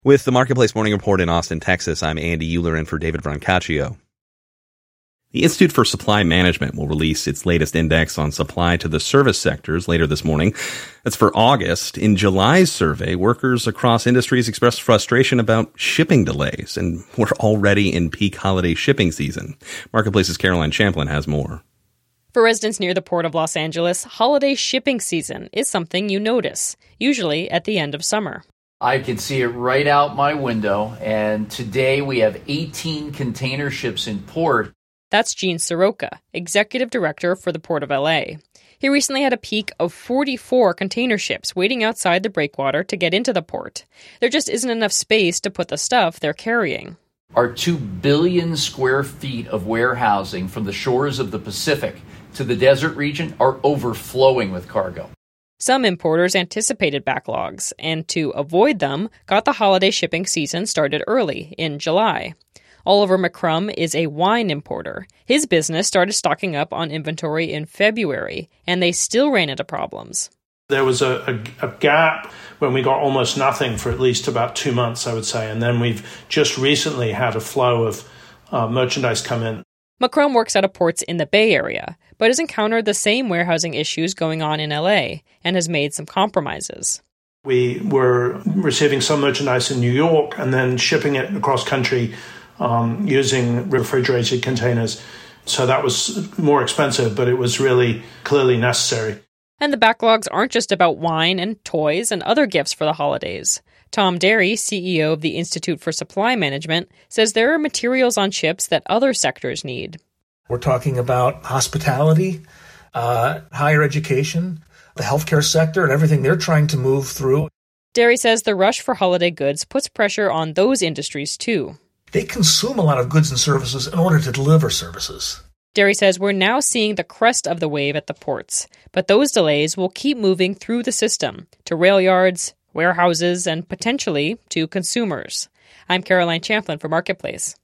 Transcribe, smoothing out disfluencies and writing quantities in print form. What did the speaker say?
With the Marketplace Morning Report in Austin, Texas, I'm Andy Euler in for David Brancaccio. The Institute for Supply Management will release its latest index on supply to the service sectors later this morning. That's for August. In July's survey, workers across industries expressed frustration about shipping delays, and we're already in peak holiday shipping season. Marketplace's Caroline Champlin has more. For residents near the Port of Los Angeles, holiday shipping season is something you notice, usually at the end of summer. I can see it right out my window, and today we have 18 container ships in port. That's Gene Soroka, Executive Director for the Port of LA. He recently had a peak of 44 container ships waiting outside the breakwater to get into the port. There just isn't enough space to put the stuff they're carrying. Our 2 billion square feet of warehousing from the shores of the Pacific to the desert region are overflowing with cargo. Some importers anticipated backlogs, and to avoid them, got the holiday shipping season started early, in July. Oliver McCrum is a wine importer. His business started stocking up on inventory in February, and they still ran into problems. There was a gap when we got almost nothing for at least about 2 months, I would say, and then we've just recently had a flow of merchandise come in. McCrum works out of ports in the Bay Area, but has encountered the same warehousing issues going on in LA and has made some compromises. We were receiving some merchandise in New York and then shipping it across country using refrigerated containers. So that was more expensive, but it was really clearly necessary. And the backlogs aren't just about wine and toys and other gifts for the holidays. Tom Derry, CEO of the Institute for Supply Management, says there are materials on ships that other sectors need. We're talking about hospitality, higher education, the healthcare sector, and everything they're trying to move through. Derry says the rush for holiday goods puts pressure on those industries, too. They consume a lot of goods and services in order to deliver services. Derry says we're now seeing the crest of the wave at the ports, but those delays will keep moving through the system, to rail yards, warehouses, and potentially to consumers. I'm Caroline Champlin for Marketplace.